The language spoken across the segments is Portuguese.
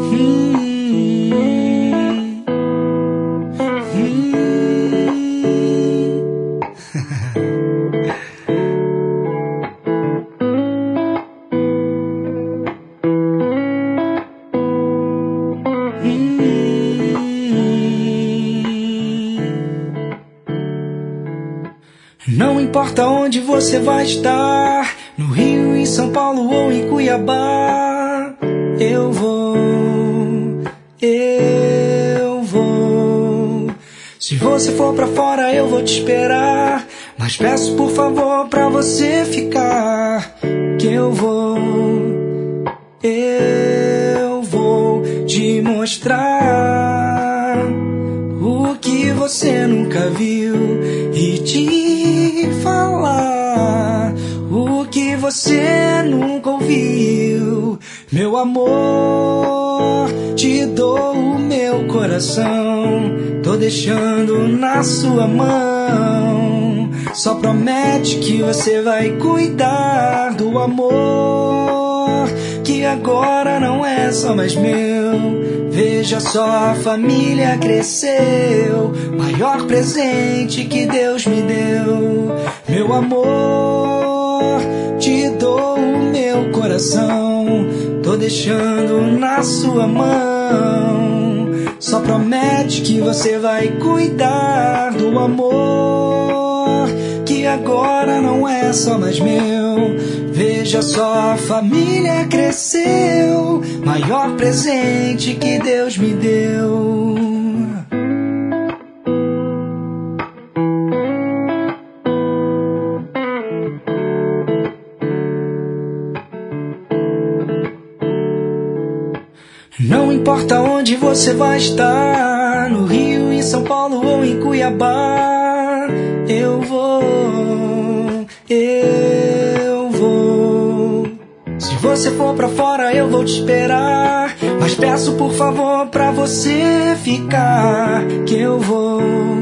Não importa onde você vai estar, no Rio, em São Paulo ou em Cuiabá, eu vou. Se você for pra fora eu vou te esperar, mas peço por favor pra você ficar, que eu vou te mostrar o que você nunca viu e te falar o que você nunca ouviu. Meu amor, te dou o meu coração, tô deixando na sua mão. Só promete que você vai cuidar do amor, que agora não é só mais meu. Veja só, a família cresceu, maior presente que Deus me deu. Meu amor, te dou o meu coração, tô deixando na sua mão. Só promete que você vai cuidar do amor, que agora não é só mais meu. Veja só, a família cresceu, maior presente que Deus me deu. Não importa onde você vai estar, no Rio, em São Paulo ou em Cuiabá, eu vou. Se você for pra fora eu vou te esperar, mas peço por favor pra você ficar, que eu vou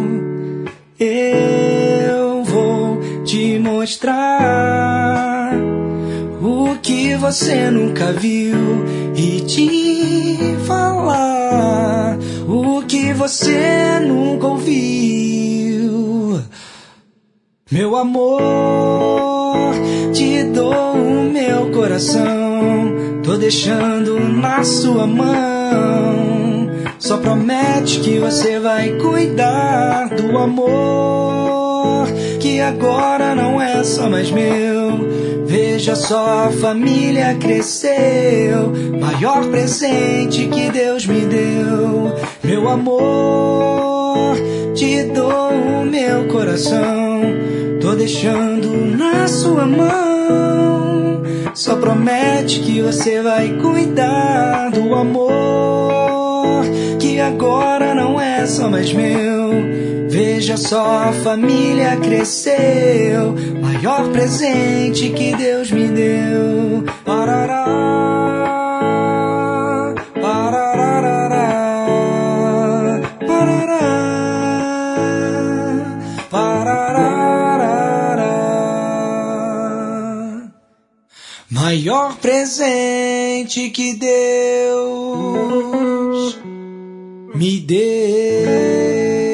te mostrar o que você nunca viu e te falar o que você nunca ouviu. Meu amor, te dou o meu coração, tô deixando na sua mão. Só promete que você vai cuidar do amor, que agora não é só mais meu. Veja só, a família cresceu, maior presente que Deus me deu. Meu amor, te dou o meu coração, tô deixando na sua mão. Só promete que você vai cuidar do amor, que agora não é só mais meu. Veja só, a família cresceu, maior presente que Deus me deu. Parará, parará, parará, parará. Maior presente que Deus me deu.